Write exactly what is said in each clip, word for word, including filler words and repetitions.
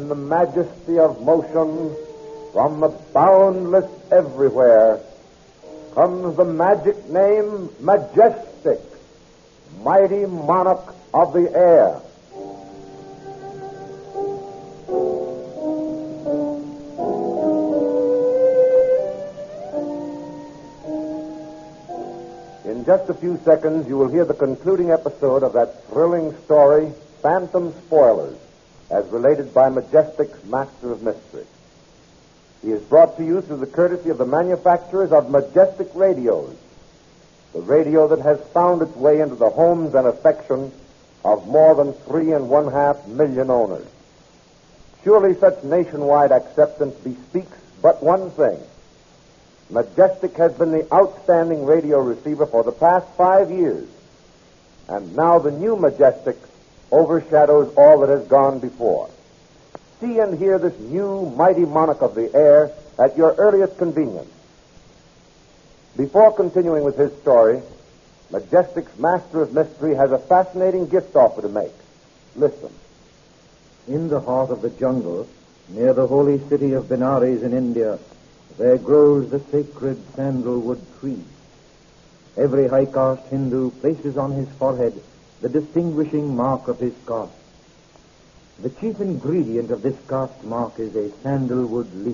the majesty of motion, from the boundless everywhere, comes the magic name Majestic, mighty monarch of the air. In just a few seconds, you will hear the concluding episode of that thrilling story, Phantom Spoilers, as related by Majestic's Master of Mystery. He is brought to you through the courtesy of the manufacturers of Majestic Radios, the radio that has found its way into the homes and affections of more than three and one-half million owners. Surely such nationwide acceptance bespeaks but one thing. Majestic has been the outstanding radio receiver for the past five years, and now the new Majestic overshadows all that has gone before. See and hear this new mighty monarch of the air at your earliest convenience. Before continuing with his story, Majestic's Master of Mystery has a fascinating gift offer to make. Listen. In the heart of the jungle, near the holy city of Benares in India, there grows the sacred sandalwood tree. Every high-caste Hindu places on his forehead the distinguishing mark of his caste. The chief ingredient of this caste mark is a sandalwood leaf.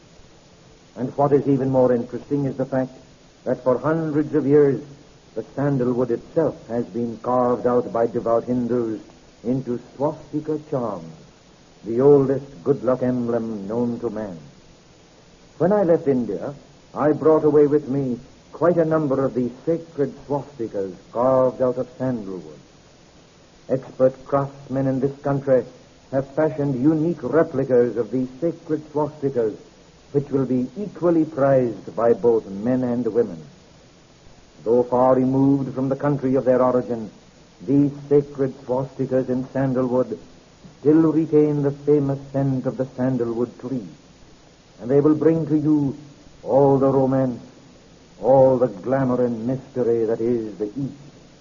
And what is even more interesting is the fact that for hundreds of years the sandalwood itself has been carved out by devout Hindus into swastika charms, the oldest good luck emblem known to man. When I left India, I brought away with me quite a number of these sacred swastikas carved out of sandalwood. Expert craftsmen in this country have fashioned unique replicas of these sacred swastikas, which will be equally prized by both men and women. Though far removed from the country of their origin, these sacred swastikas in sandalwood still retain the famous scent of the sandalwood tree, and they will bring to you all the romance, all the glamour and mystery that is the East.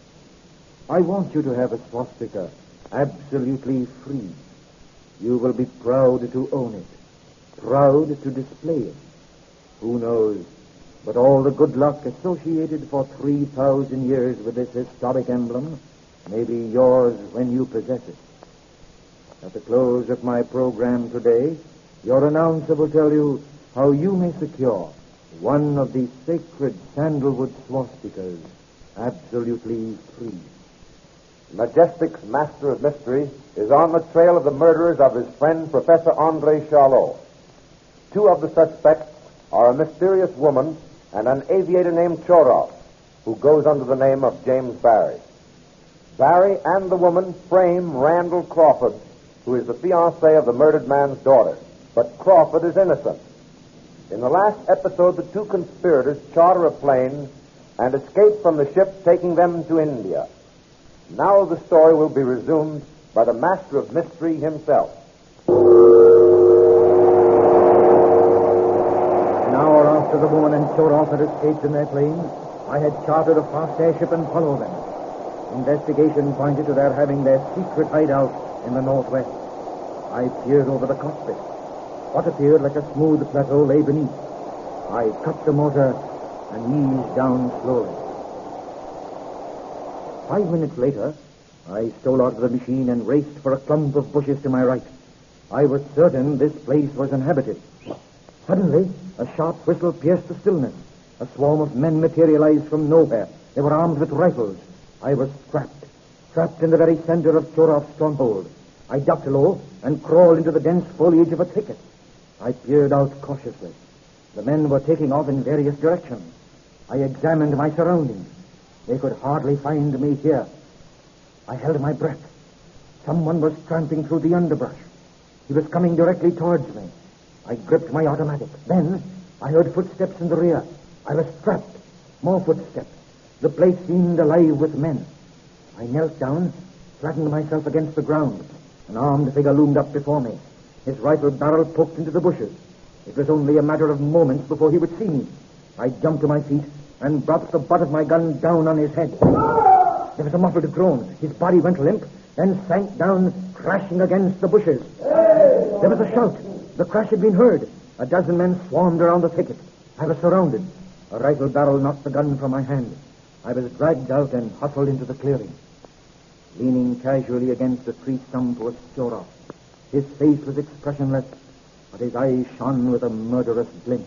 I want you to have a swastika absolutely free. You will be proud to own it, proud to display it. Who knows, but all the good luck associated for three thousand years with this historic emblem may be yours when you possess it. At the close of my program today, your announcer will tell you how you may secure one of these sacred sandalwood swastikas absolutely free. Majestic's Master of Mystery is on the trail of the murderers of his friend Professor André Charlot. Two of the suspects are a mysterious woman and an aviator named Choroff, who goes under the name of James Barry. Barry and the woman frame Randall Crawford, who is the fiancé of the murdered man's daughter. But Crawford is innocent. In the last episode, the two conspirators charter a plane and escape from the ship taking them to India. Now the story will be resumed by the Master of Mystery himself. An hour after the woman and Choroff had escaped in their plane, I had chartered a fast airship and followed them. Investigation pointed to their having their secret hideout in the northwest. I peered over the cockpit. What appeared like a smooth plateau lay beneath. I cut the motor and eased down slowly. Five minutes later, I stole out of the machine and raced for a clump of bushes to my right. I was certain this place was inhabited. Suddenly, a sharp whistle pierced the stillness. A swarm of men materialized from nowhere. They were armed with rifles. I was trapped, trapped in the very center of Choroff's stronghold. I ducked low and crawled into the dense foliage of a thicket. I peered out cautiously. The men were taking off in various directions. I examined my surroundings. They could hardly find me here. I held my breath. Someone was tramping through the underbrush. He was coming directly towards me. I gripped my automatic. Then I heard footsteps in the rear. I was trapped. More footsteps. The place seemed alive with men. I knelt down, flattened myself against the ground. An armed figure loomed up before me. His rifle barrel poked into the bushes. It was only a matter of moments before he would see me. I jumped to my feet and brought the butt of my gun down on his head. There was a muffled groan. His body went limp, then sank down, crashing against the bushes. There was a shout. The crash had been heard. A dozen men swarmed around the thicket. I was surrounded. A rifle barrel knocked the gun from my hand. I was dragged out and hustled into the clearing. Leaning casually against a tree stump was Chorov. His face was expressionless, but his eyes shone with a murderous glint.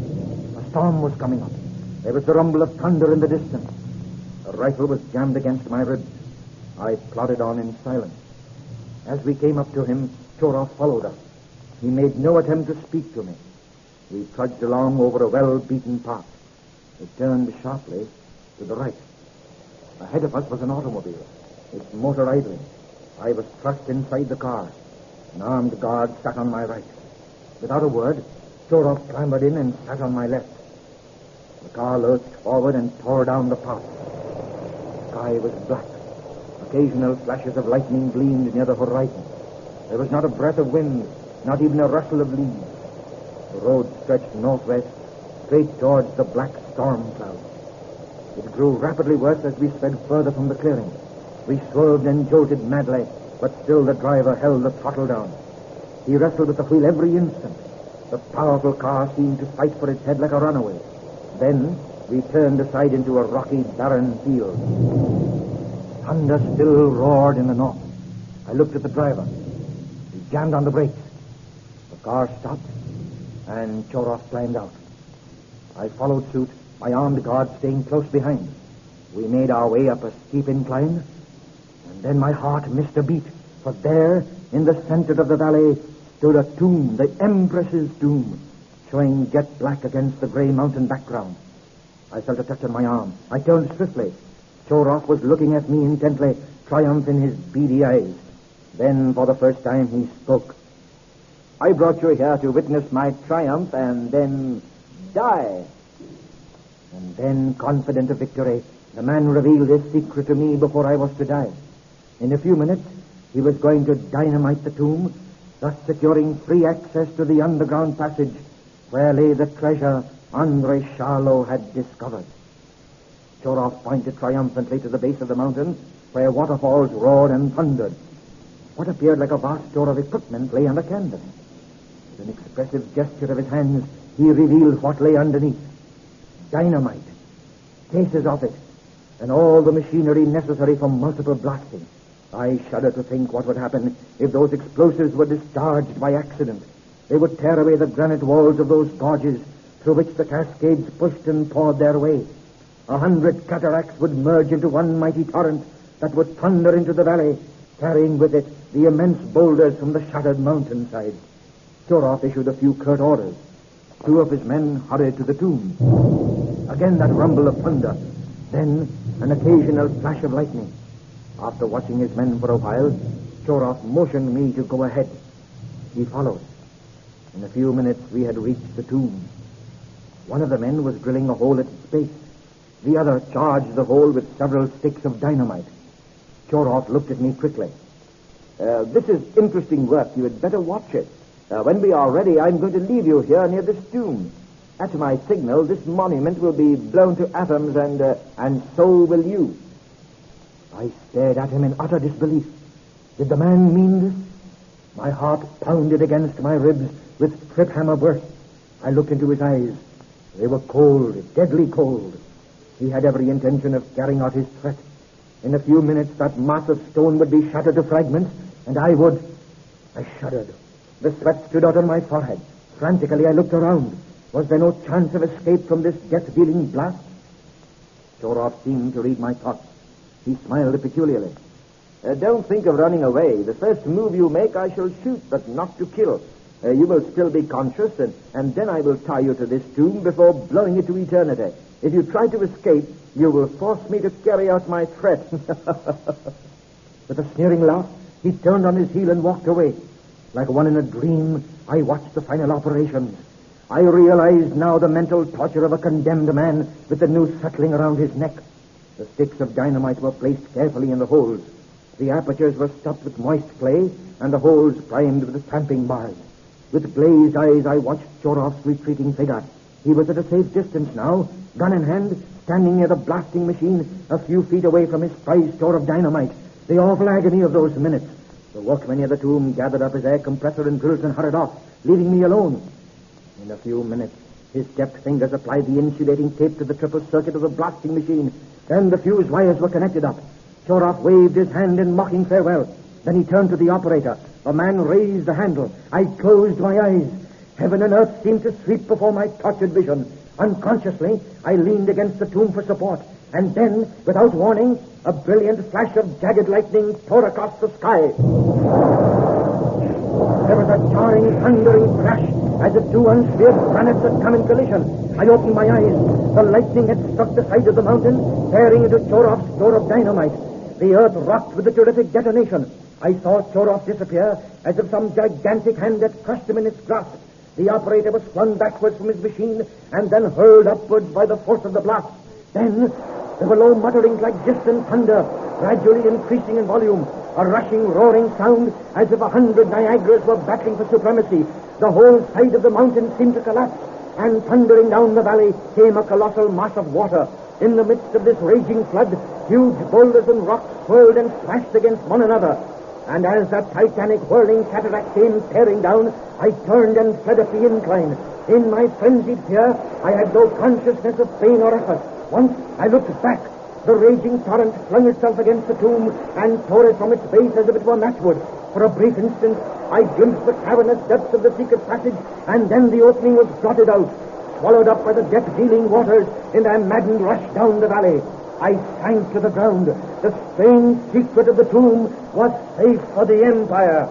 A storm was coming up. There was the rumble of thunder in the distance. The rifle was jammed against my ribs. I plodded on in silence. As we came up to him, Chorov followed us. He made no attempt to speak to me. We trudged along over a well-beaten path. It turned sharply to the right. Ahead of us was an automobile, its motor idling. I was thrust inside the car. An armed guard sat on my right. Without a word, Chorov clambered in and sat on my left. The car lurched forward and tore down the path. The sky was black. Occasional flashes of lightning gleamed near the horizon. There was not a breath of wind, not even a rustle of leaves. The road stretched northwest, straight towards the black storm cloud. It grew rapidly worse as we sped further from the clearing. We swerved and jolted madly, but still the driver held the throttle down. He wrestled with the wheel every instant. The powerful car seemed to fight for its head like a runaway. Then we turned aside into a rocky, barren field. Thunder still roared in the north. I looked at the driver. He jammed on the brakes. The car stopped, and Chorov climbed out. I followed suit, my armed guard staying close behind. We made our way up a steep incline, and then my heart missed a beat, for there, in the center of the valley, stood a tomb, the Empress's tomb, showing jet black against the gray mountain background. I felt a touch on my arm. I turned swiftly. Chorov was looking at me intently, triumph in his beady eyes. Then, for the first time, he spoke. I brought you here to witness my triumph and then die. And then, confident of victory, the man revealed his secret to me before I was to die. In a few minutes, he was going to dynamite the tomb, thus securing free access to the underground passage where lay the treasure Andrei Charlot had discovered. Chorov pointed triumphantly to the base of the mountain where waterfalls roared and thundered. What appeared like a vast store of equipment lay on the canvas. With an expressive gesture of his hands, he revealed what lay underneath. Dynamite, cases of it, and all the machinery necessary for multiple blasting. I shudder to think what would happen if those explosives were discharged by accident. They would tear away the granite walls of those gorges through which the cascades pushed and poured their way. A hundred cataracts would merge into one mighty torrent that would thunder into the valley, carrying with it the immense boulders from the shattered mountainside. Chorov issued a few curt orders. Two of his men hurried to the tomb. Again that rumble of thunder. Then an occasional flash of lightning. After watching his men for a while, Chorov motioned me to go ahead. He followed. In a few minutes, we had reached the tomb. One of the men was drilling a hole at its base. The other charged the hole with several sticks of dynamite. Chorov looked at me quickly. Uh, this is interesting work. You had better watch it. Uh, when we are ready, I'm going to leave you here near this tomb. At my signal, this monument will be blown to atoms, and uh, and so will you. I stared at him in utter disbelief. Did the man mean this? My heart pounded against my ribs with trip hammer bursts. I looked into his eyes. They were cold, deadly cold. He had every intention of carrying out his threat. In a few minutes, that mass of stone would be shattered to fragments, and I would... I shuddered. The sweat stood out on my forehead. Frantically, I looked around. Was there no chance of escape from this death-dealing blast? Chorov seemed to read my thoughts. He smiled peculiarly. Uh, don't think of running away. The first move you make, I shall shoot, but not to kill. Uh, you will still be conscious, and, and then I will tie you to this tomb before blowing it to eternity. If you try to escape, you will force me to carry out my threat. With a sneering laugh, he turned on his heel and walked away. Like one in a dream, I watched the final operations. I realized now the mental torture of a condemned man with the noose settling around his neck. The sticks of dynamite were placed carefully in the holes. The apertures were stopped with moist clay, and the holes primed with stamping bars. With glazed eyes, I watched Chorov's retreating figure. He was at a safe distance now, gun in hand, standing near the blasting machine, a few feet away from his prized store of dynamite. The awful agony of those minutes. The workmen near the tomb gathered up his air compressor and drills and hurried off, leaving me alone. In a few minutes, his deft fingers applied the insulating tape to the triple circuit of the blasting machine. Then the fused wires were connected up. Chorov waved his hand in mocking farewell. Then he turned to the operator. The man raised the handle. I closed my eyes. Heaven and earth seemed to sweep before my tortured vision. Unconsciously, I leaned against the tomb for support. And then, without warning, a brilliant flash of jagged lightning tore across the sky. There was a jarring, thundering crash as if two unsphered planets had come in collision. I opened my eyes. The lightning had struck the side of the mountain, tearing into Chorov's store of dynamite. The earth rocked with the terrific detonation. I saw Chorov disappear as if some gigantic hand had crushed him in its grasp. The operator was flung backwards from his machine and then hurled upwards by the force of the blast. Then there were low mutterings like distant thunder, gradually increasing in volume. A rushing, roaring sound as if a hundred Niagaras were battling for supremacy. The whole side of the mountain seemed to collapse, and thundering down the valley came a colossal mass of water. In the midst of this raging flood, huge boulders and rocks swirled and smashed against one another. And as that titanic whirling cataract came tearing down, I turned and fled up the incline. In my frenzied fear, I had no consciousness of pain or effort. Once I looked back. The raging torrent flung itself against the tomb and tore it from its base as if it were matchwood. For a brief instant, I glimpsed the cavernous depths of the secret passage, and then the opening was blotted out, swallowed up by the death-dealing waters in their maddened rush down the valley. I sank to the ground. The strange secret of the tomb was safe for the Empire.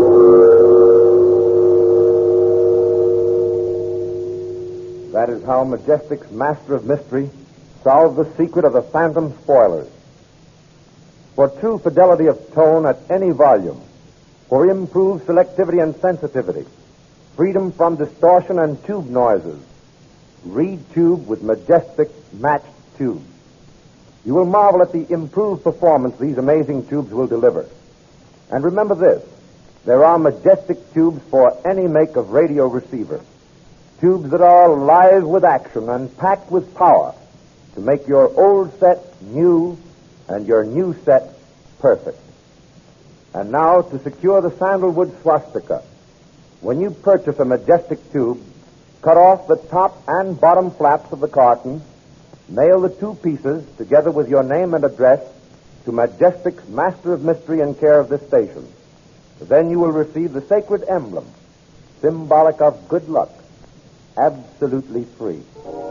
That is how Majestic's master of mystery solved the secret of the phantom spoilers. For true fidelity of tone at any volume, for improved selectivity and sensitivity, freedom from distortion and tube noises, read tube with Majestic matched tubes. You will marvel at the improved performance these amazing tubes will deliver. And remember this, there are Majestic tubes for any make of radio receiver. Tubes that are alive with action and packed with power to make your old set new and your new set perfect. And now, to secure the sandalwood swastika, when you purchase a Majestic tube, cut off the top and bottom flaps of the carton, mail the two pieces, together with your name and address, to Majestic's Master of Mystery in care of this station. Then you will receive the sacred emblem, symbolic of good luck, absolutely free.